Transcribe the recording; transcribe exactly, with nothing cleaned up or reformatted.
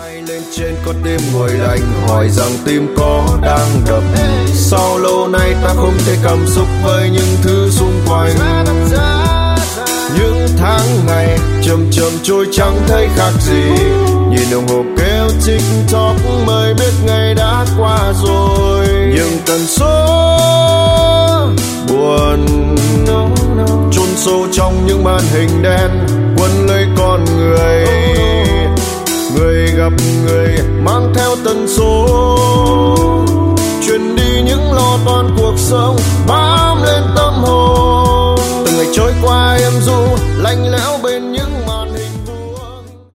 tay lên trên con tim ngồi lạnh, hỏi rằng tim có đang đập. Sau lâu nay ta không thể cảm xúc với những thứ xung quanh. Những tháng ngày chậm chậm trôi chẳng thấy khác gì. Nhìn đồng hồ kêu TikTok mới biết ngày đã qua rồi. Nhưng tần số buồn chôn sâu trong những màn hình đen quấn lấy con người. Người gặp người mang theo tần số, truyền đi những lo toan cuộc sống bám lên tâm hồn. Từng ngày trôi qua em du lạnh lẽo